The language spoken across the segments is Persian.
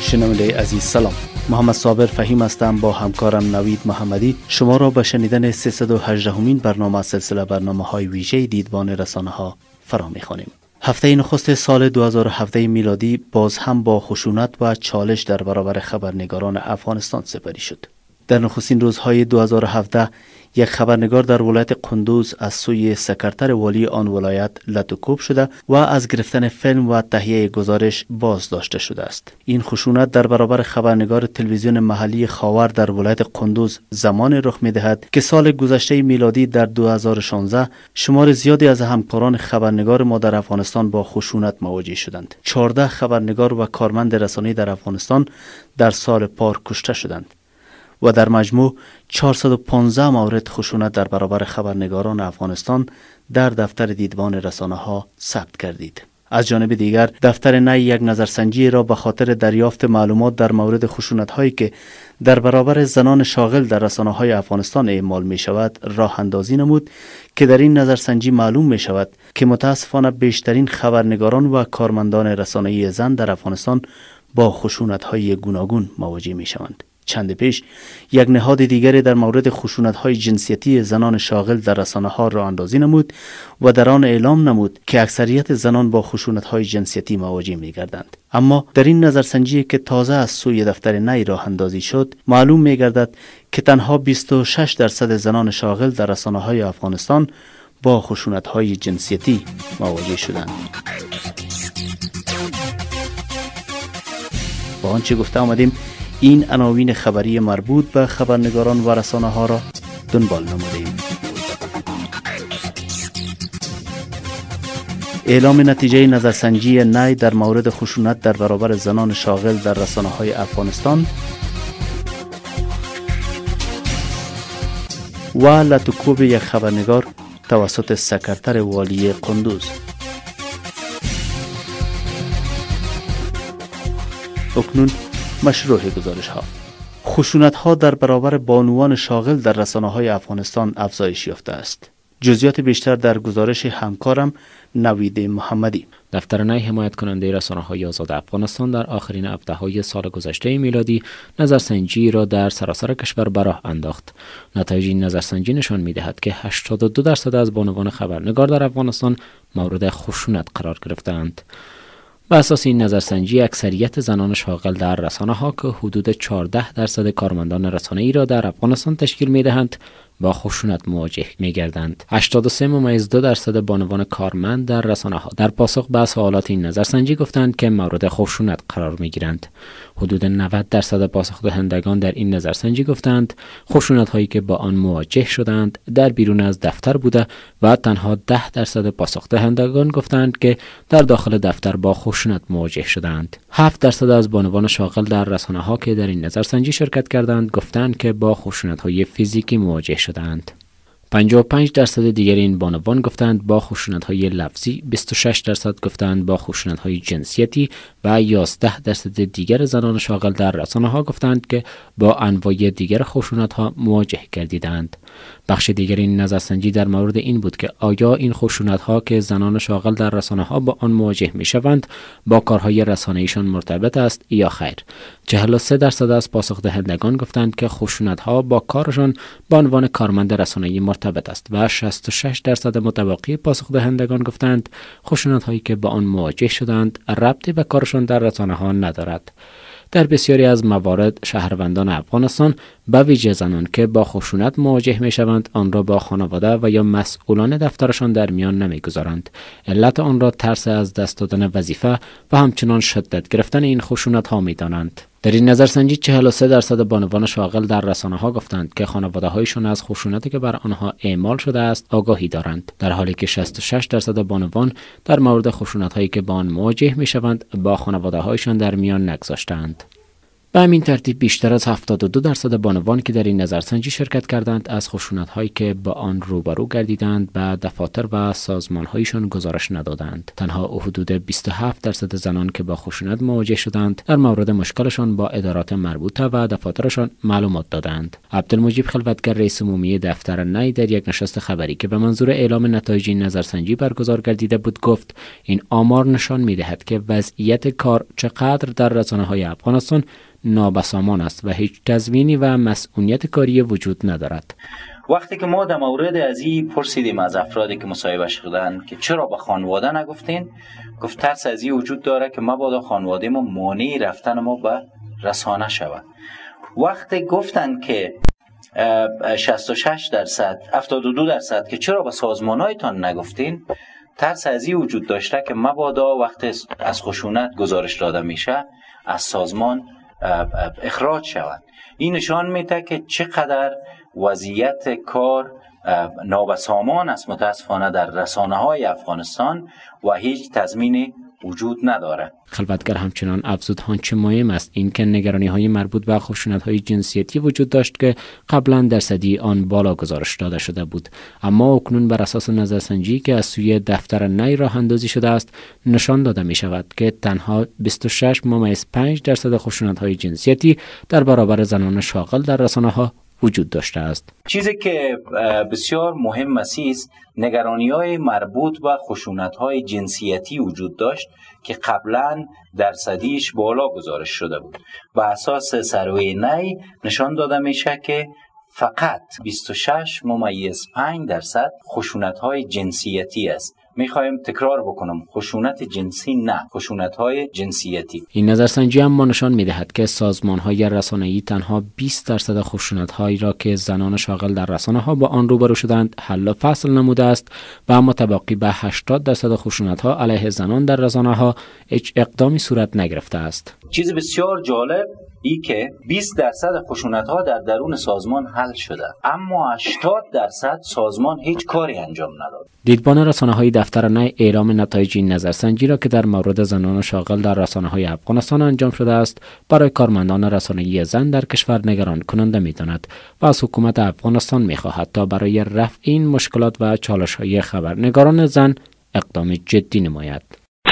شنونده عزیز سلام. محمد صابر فهیم هستم با همکارم نوید محمدی شما را به شنیدن 318مین برنامه از سلسله برنامه‌های ویژه دیدبان رسانه‌ها فرا می‌خوانیم. هفته نخست سال 2017 میلادی باز هم با خشونت و چالش در برابر خبرنگاران افغانستان سپری شد. در نخستین روزهای 2017 یک خبرنگار در ولایت قندوز از سوی سکرتر والی آن ولایت لطوکوب شده و از گرفتن فیلم و تهیه گزارش بازداشته شده است. این خشونت در برابر خبرنگار تلویزیون محلی خاور در ولایت قندوز زمان رخ می‌دهد که سال گذشته میلادی در 2016 شمار زیادی از همکاران خبرنگار ما در افغانستان با خشونت مواجه شدند. 14 خبرنگار و کارمند رسانه‌ای در افغانستان در سال پار کشته شدند و در مجموع 415 مورد خشونت در برابر خبرنگاران افغانستان در دفتر دیدبان رسانه‌ها ثبت گردید. از جانب دیگر دفتر نی یک نظرسنجی را به خاطر دریافت معلومات در مورد خشونت‌هایی که در برابر زنان شاغل در رسانه‌های افغانستان اعمال می‌شود راه اندازی نمود که در این نظرسنجی معلوم می‌شود که متأسفانه بیشترین خبرنگاران و کارمندان رسانه‌ای زن در افغانستان با خشونت‌های گوناگون مواجه می‌شوند. چند پیش یک نهاد دیگری در مورد خشونت‌های جنسیتی زنان شاغل در رسانه‌ها راه اندازی نمود و در آن اعلام نمود که اکثریت زنان با خشونت‌های جنسیتی مواجه می‌گردند. اما در این نظرسنجی که تازه از سوی دفتر نی راه اندازی شد معلوم می‌گردد که تنها 26% زنان شاغل در رسانه‌های افغانستان با خشونت‌های جنسیتی مواجه شدند. با آنچه گفته آمدیم این عناوین خبری مربوط به خبرنگاران و رسانه‌ها را دنبال نمودیم. اعلام نتیجه نظرسنجی نی در مورد خشونت در برابر زنان شاغل در رسانه‌های افغانستان و لطوکوب یک خبرنگار توسط سکرتر والی قندوز. اکنون مشروع گزارش ها. خشونت ها در برابر بانوان شاغل در رسانه های افغانستان افزایش یافته است. جزئیات بیشتر در گزارش همکارم نوید محمدی. دفتر نی حمایت کننده رسانه‌های آزاد افغانستان در آخرین هفته‌های سال گذشته میلادی نظرسنجی را در سراسر کشور به راه انداخت. نتایج این نظرسنجی نشان می‌دهد که 82% از بانوان خبرنگار در افغانستان مورد خشونت قرار گرفتند. بر اساس این نظرسنجی اکثریت زنان شاغل در رسانه‌ها که حدود 14% کارمندان رسانه‌ای را در افغانستان تشکیل می‌دهند با خشونت مواجه می‌گردند. 83.2% بانوان کارمند در رسانه‌ها در پاسخ به سوالات این نظرسنجی گفتند که مورد خشونت قرار می‌گیرند. حدود 90% پاسخ‌دهندگان در این نظرسنجی گفتند خشونت‌هایی که با آن مواجه شدند در بیرون از دفتر بوده و تنها 10% پاسخ‌دهندگان گفتند که در داخل دفتر با خشونت مواجه شدند. 7% از بانوان شاغل در رسانه‌ها که در این نظرسنجی شرکت کردند گفتند که با خشونت‌های فیزیکی مواجه شدند. 55% دیگر این بانوان گفتند با خشونت‌های لفظی، 26% گفتند با خشونت‌های جنسیتی و 11% دیگر زنان شاغل در رسانه‌ها گفتند که با انواع دیگر خشونت‌ها مواجه گردیدند. بخش دیگر این نظرسنجی در مورد این بود که آیا این خشونت‌ها که زنان شاغل در رسانه‌ها با آن مواجه می‌شوند با کارهای رسانه‌ایشان مرتبط است یا خیر. 43% از پاسخ‌دهندگان گفتند که خشونت‌ها با کارشان به عنوان کارمند رسانه‌ای مرتبط است و 66% متبقی پاسخ‌دهندگان گفتند خشونت‌هایی که با آن مواجه شدند ربطی به کارشان در رسانه‌ها ندارد. در بسیاری از موارد شهروندان افغانستان به ویژه زنان که با خشونت مواجه می‌شوند آن را با خانواده و یا مسئولان دفترشان در میان نمی‌گذارند. علت آن را ترس از دست دادن وظیفه و همچنان شدت گرفتن این خشونت‌ها می‌دانند. در این نظرسنجی 43% بانوان شاغل در رسانه‌ها گفتند که خانواده‌هایشان از خشونتی که بر آنها اعمال شده است آگاهی دارند، در حالی که 66% بانوان در مورد خشونت‌هایی که با آن مواجه می‌شوند با خانواده‌هایشان در میان نگذاشتند. به همین ترتیب بیشتر از 72% بانوان که در این نظرسنجی شرکت کردند از خشونت‌هایی که با آن روبرو گردیدند به دفاتر و سازمان‌هایشان گزارش ندادند. تنها حدود 27% زنان که با خشونت مواجه شدند در مورد مشکلشان با ادارات مربوطه و دفاترشان معلومات دادند. عبدالمجید خلوتگر رئیس عمومی دفتر نی در یک نشست خبری که به منظور اعلام نتایج این نظرسنجی برگزار گردیده بود گفت این آمار نشان می‌دهد که وضعیت کار چقدر در رسانه‌های افغانستان نابسامان است و هیچ تضمینی و مسئولیت کاری وجود ندارد. وقتی که ما در مورد از این پرسیدیم از افرادی که مصاحبه شدند که چرا به خانواده نگفتین، گفت ترس از این وجود داره که مبادا خانواده ما مانع رفتن ما به رسانه شود. وقتی گفتن که 66% 72% که چرا به سازمانایتان نگفتین، ترس از این وجود داشته که مبادا وقتی از خشونت گزارش داده میشه از سازمان اخراج شود. این نشان میده که چقدر وضعیت کار نابسامان است متاسفانه در رسانه‌های افغانستان و هیچ تضمینی وجود نداره. خلوتگر همچنان افزود آنچه مهم است این که نگرانی‌های مربوط به خشونت‌های جنسیتی وجود داشت که قبلا درصدی آن بالا گزارش داده شده بود، اما اکنون بر اساس نظرسنجی که از سوی دفتر نی راه اندازی شده است نشان داده می شود که تنها 26.5% خشونت‌های جنسیتی در برابر زنان شاغل در رسانه‌ها وجود داشته است. چیزی که بسیار مهم است نگرانی‌های مربوط به خشونت‌های جنسیتی وجود داشت که قبلا درصدیش بالا گزارش شده بود. بر اساس سروی نی نشان داده میشه که فقط 26.5% خشونت‌های جنسیتی است. میخوایم تکرار بکنم، خشونت جنسی نه، خشونت‌های جنسیتی. این نظرسنجی اما نشان می‌دهد که سازمان‌های رسانه‌ای تنها 20% خشونت‌هایی را که زنان شاغل در رسانه‌ها با آن روبرو شدند حل و فصل نموده است و اما تباقی به 80% خشونت‌ها علیه زنان در رسانه‌ها هیچ اقدامی صورت نگرفته است. چیز بسیار جالب ای که 20% خشونت‌ها در درون سازمان حل شده، اما 80% سازمان هیچ کاری انجام نداد. دیدبان رسانه‌های دفتر نی اعلام نتایج این نظرسنجی را که در مورد زنان شاغل در رسانه‌های افغانستان انجام شده است برای کارمندان رسانه‌ای زن در کشور نگران کننده می‌داند و از حکومت افغانستان می‌خواهد تا برای رفع این مشکلات و چالش‌های خبرنگاران زن اقدام جدی نماید.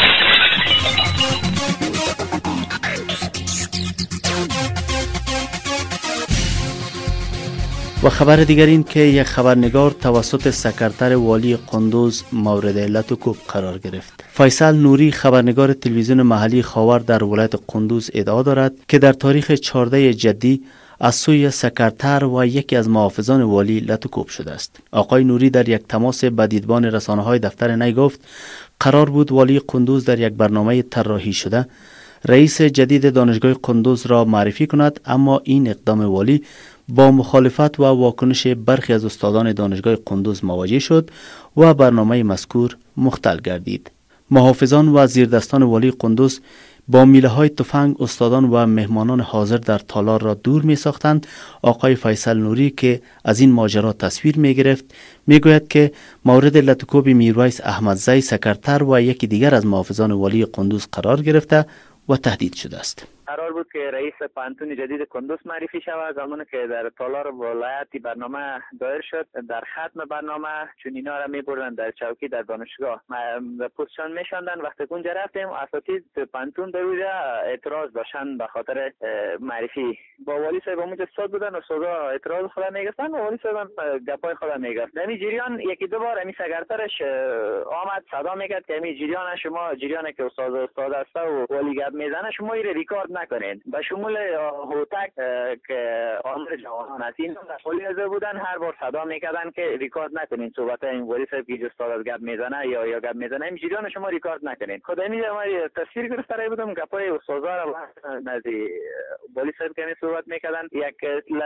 و خبر دیگر این که یک خبرنگار توسط سکرتر والی قندوز مورد علت و کوب قرار گرفت. فیصل نوری خبرنگار تلویزیون محلی خاور در ولایت قندوز ادعا دارد که در تاریخ 14 جدی از سوی سکرتر و یکی از محافظان والی لت و کوب شده است. آقای نوری در یک تماس با دیدبان رسانه‌های دفتر نی گفت قرار بود والی قندوز در یک برنامه طراحی شده رئیس جدید دانشگاه قندوز را معرفی کند، اما این اقدام والی با مخالفت و واکنش برخی از استادان دانشگاه قندوز مواجه شد و برنامه مذکور مختل گردید. محافظان و زیردستان والی قندوز با میله های تفنگ استادان و مهمانان حاضر در تالار را دور می ساختند. آقای فیصل نوری که از این ماجرا تصویر می گرفت می گوید که مورد لطکوب میرویس احمدزی سکرتر و یکی دیگر از محافظان والی قندوز قرار گرفته و تهدید شده است. قرار بود که رئیس پانتون جدید قندوز معرفی شود. زمانی که در تالار ولایتی برنامه دایر شد، در ختم برنامه چون اینا را میبردن در چوکی در دانشگاه پوزشان میشاندن. وقتی اونجا رفتیم اساتید پانتون در اونجا اعتراض داشتن به خاطر معرفی. با والی صاحب اونجا استاد بودن و استادا اعتراض خود میگفتن و والی صاحب گپای خود میگفت. در این جریان یکی دو بار امی سکرترش آمد صدا میکرد که امی جریان شما جریان که استاد است و والی گپ میزنه شما این ریکارد نکنین. به شمول هوتک که آمر جوانان است این مسئولی از بودن هر بار صدا میکردن که ریکارد نکنین صحبت این والی صاحب که استاد از گپ میزنه یا گپ میزنه این جریان شما ریکارد نکنین. خدای میگه ما تصویر گرفته بودم گپای استادا را نزدی والی صاحب که صحبت میکردن یک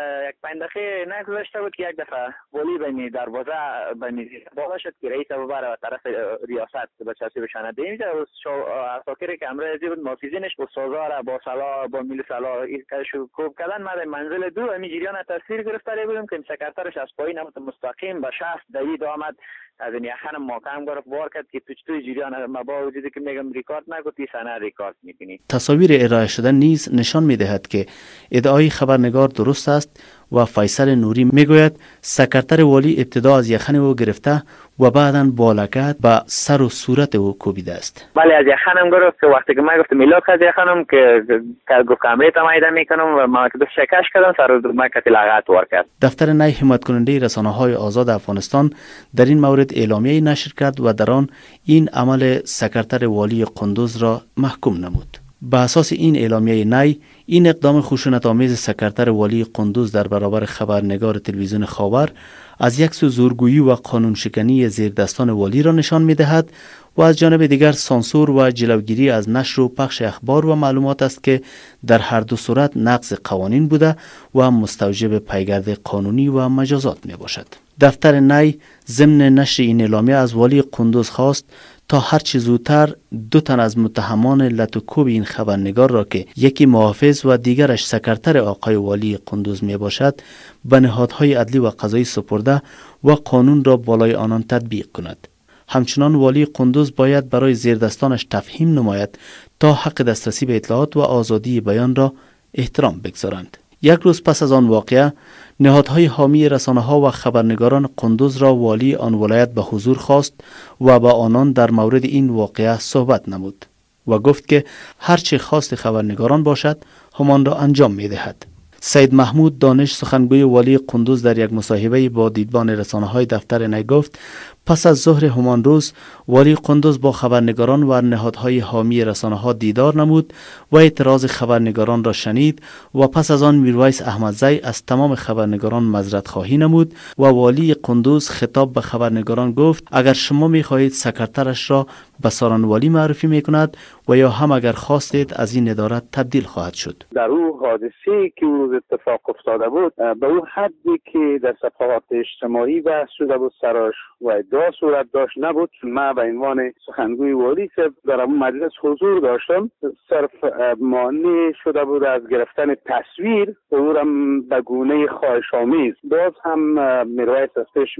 5 دقیقه نگذشته بود که یک دفعه والی بمی دروازه بمی بالا شد که رئیس ببره طرف ریاست به چاسی بشنه دیم اساکر که امر ازی بود محافظینش استادا را با سلا با میل سلا کشو کوب کردن. من منزل دو امی جریان تصویر گرفته بودم که سکرترش از پایین مستقیم با شخص دوید آمد از این یخن محکم گرفت بار کرد که توی جریان ما با وجودی که میگم ریکارد نگفتی صحنه ریکارد میکنی. تصاویر ارائه شده نیز نشان میدهد که ادعای خبرنگار درست است و فیصل نوری میگوید سکرتر والی ابتدا از یخن او گرفته و بعداً با لگد به سر و صورت او کوبیده است. بله از یخنم گرفت که وقتی که من گفتم میلاد از یخنم که گفت کامری تمایید میکنم و ما که شکش کردم سر و ما که لگد ور کرد. دفتر نی حمایت کننده رسانه‌های آزاد افغانستان در این مورد اعلامیه نشر کرد و در آن این عمل سکرتر والی قندوز را محکوم نمود. به اساس این اعلامیه نی، این اقدام خشونت‌آمیز سکرتر والی قندوز در برابر خبرنگار تلویزیون خاور از یک سو زورگویی و قانون شکنی زیردستان والی را نشان می‌دهد و از جانب دیگر سانسور و جلوگیری از نشر و پخش اخبار و معلومات است که در هر دو صورت نقض قوانین بوده و مستوجب پیگرد قانونی و مجازات میباشد. دفتر نی ضمن نشر این اعلامیه از والی قندوز خواست تا هرچه زودتر 2 تن از متهمان لطوکوب این خبرنگار را که یکی محافظ و دیگرش سکرتر آقای والی قندوز می باشد به نهادهای عدلی و قضایی سپرده و قانون را بالای آنان تطبیق کند. همچنان والی قندوز باید برای زیردستانش تفهیم نماید تا حق دسترسی به اطلاعات و آزادی بیان را احترام بگذارند. یک روز پس از آن واقعه، نهادهای حامی رسانه‌ها و خبرنگاران قندوز را والی آن ولایت به حضور خواست و با آنان در مورد این واقعه صحبت نمود و گفت که هرچه خواست خبرنگاران باشد همان را انجام می‌دهد. سید محمود دانش سخنگوی والی قندوز در یک مصاحبه با دیدبان رسانه‌های دفتر نی گفت پس از ظهر همان روز والی قندوز با خبرنگاران و نهادهای حامی رسانه‌ها دیدار نمود و اعتراض خبرنگاران را شنید و پس از آن میرویس احمدزی از تمام خبرنگاران معذرت خواهی نمود و والی قندوز خطاب به خبرنگاران گفت اگر شما می‌خواهید سکرترش را به ساران والی معرفی می‌کند و یا هم اگر خواستید از این اداره تبدیل خواهد شد. در او حادثه‌ای که روز اتفاق افتاده بود به اون حدی که در صفحات اجتماعی بحث شده بود سراش و ادعا صورت داشت نبود. من به عنوان سخنگوی والی در اون مجلس حضور داشتم. صرف مانع شده بود از گرفتن تصویر او را به گونه خواهش‌آمیز. باز هم میرویس ازش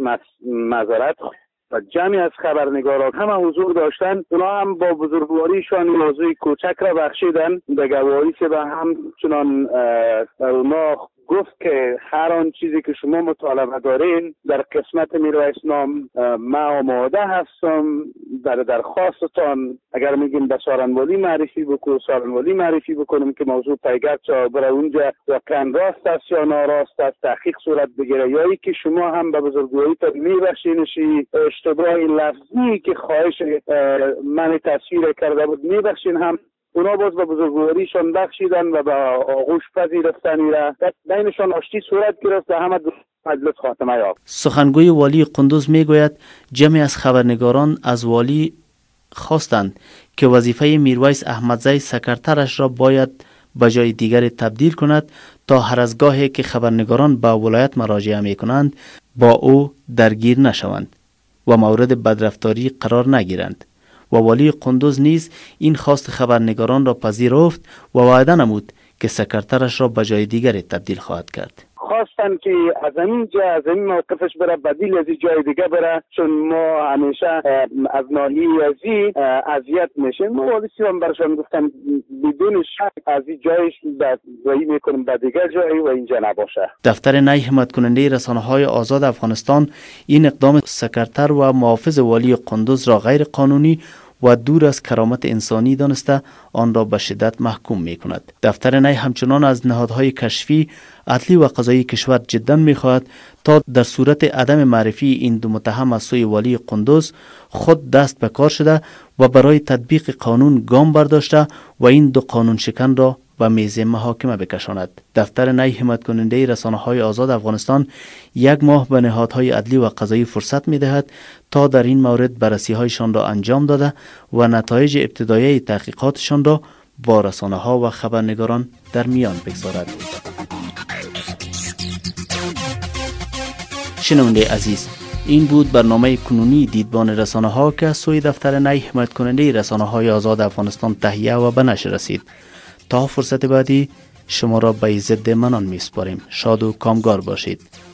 معذرت و جمعی از خبرنگاران هم حضور داشتن. اونا هم با بزرگواریشان موضوع کوچک را بخشیدن به گواهی که به همچنان اونا گفت که هر آن چیزی که شما مطالبه دارین در قسمت میرویس نام ما آماده هستم در درخواستتان. اگر میگیم به سارنوالی معرفی بکنم سارنوالی معرفی بکنم که موضوع پیگرد چا برای اونجا واقعا راست است یا ناراست است تحقیق صورت بگیره یا ای که شما هم به بزرگواری تا میبخشینشی اشتباه لفظی که خواهش من تصویر کرده بود میبخشین هم اونا باز به بزرگواریشان بخشیدن و به آغوش پذیرفتنی را بینشان آشتی صورت گرفت و همه مجلس خاتمه یافت. سخنگوی والی قندوز میگوید جمعی از خبرنگاران از والی خواستند که وظیفه میرویس احمدزی سکرترش را باید به جای دیگر تبدیل کند تا هر از گاهی که خبرنگاران به ولایت مراجعه می کنند با او درگیر نشوند و مورد بدرفتاری قرار نگیرند. و والی قندوز نیز این خواست خبرنگاران را پذیرفت و وعده نمود که سکرترش را به جای دیگری تبدیل خواهد کرد. خواستن که از این موقفش بره بدیل از جای دیگه بره چون ما همیشه از ناحیه ازی اذیت میشیم. ما والیسی هم برشان گفتن بدون شک از این جایش رایی میکنیم به دیگر جایی و اینجا نباشه. دفتر نی حمایت کننده رسانه‌های آزاد افغانستان این اقدام سکرتر و محافظ والی قندوز را غیر قانونی و دور از کرامت انسانی دانسته آن را به شدت محکوم می کند. دفتر نی همچنان از نهادهای کشفی، عدلی و قضایی کشور جدا می خواهد تا در صورت عدم معرفی این دو متهم از سوی والی قندوز خود دست به کار شده و برای تطبیق قانون گام برداشته و این دو قانون شکن را و میز محاکمه بکشاند. دفتر نی حمایت کننده رسانه‌های آزاد افغانستان 1 ماه به نهادهای عدلی و قضایی فرصت می‌دهد تا در این مورد بررسی‌هایشان را انجام داده و نتایج ابتدایی تحقیقاتشان را با رسانه‌ها و خبرنگاران در میان بگذارد. شنونده عزیز، این بود برنامه کنونی دیدبان رسانه‌ها که از سوی دفتر نی حمایت کننده رسانه‌های آزاد افغانستان تهیه و به نشر رسید. تا فرصت بعدی شما را به عزت منان می‌سپاریم. شاد و کامگار باشید.